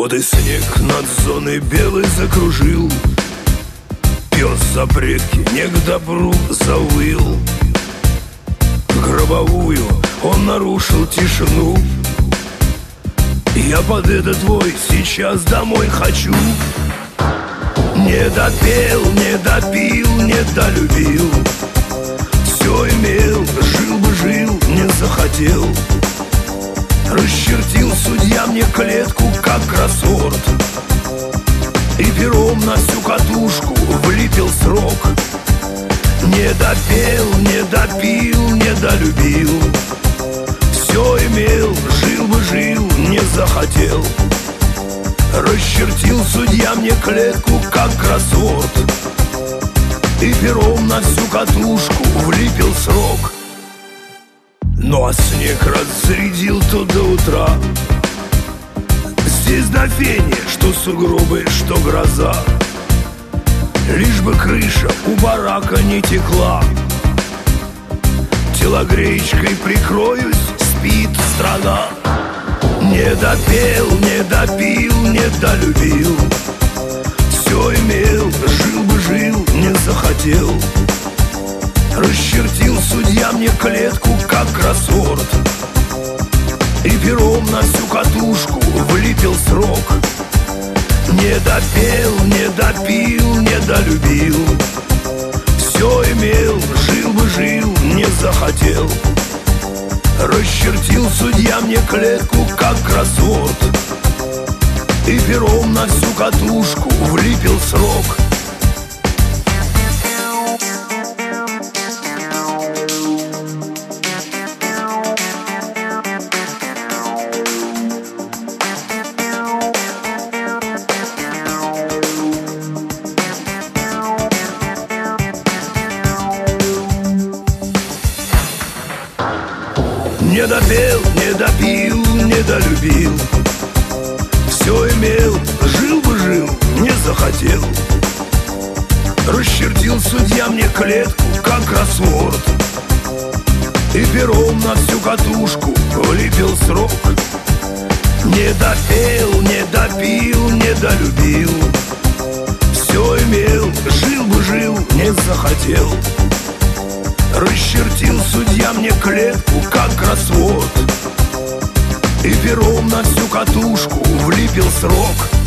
Вот и снег над зоной белой закружил, пес за предки не к добру завыл. Гробовую он нарушил тишину. Я под этот вой сейчас домой хочу. Не допел, не допил, не долюбил. Все имел, жил бы жил, не захотел. Расчертил судья мне клетку, как кроссворд, и пером на всю катушку влепил срок. Не допел, не допил, не долюбил. Все имел, жил бы жил, не захотел. Расчертил судья мне клетку, как кроссворд, и пером на всю катушку влепил срок. Ну а снег разрядил то до утра. Здесь до фени, что сугробы, что гроза. Лишь бы крыша у барака не текла. Телогреечкой прикроюсь, спит страна. Не допел, не допил, не долюбил. Все имел, жил бы жил, не захотел. Расчертил судья мне клетку, как кроссворд, и пером на всю катушку влепил срок. Не допел, не допил, не долюбил. Все имел, жил бы жил, не захотел. Расчертил судья мне клетку, как кроссворд, и пером на всю катушку влепил срок. Не допел, не допил, не долюбил. Все имел, жил бы жил, не захотел. Расчертил судья мне клетку, как кроссворд, и пером на всю катушку влепил срок. Не допел, не допил, не долюбил. Все имел, жил бы жил, не захотел. Расчертил судья мне клетку, как кроссворд, и пером на всю катушку влепил срок.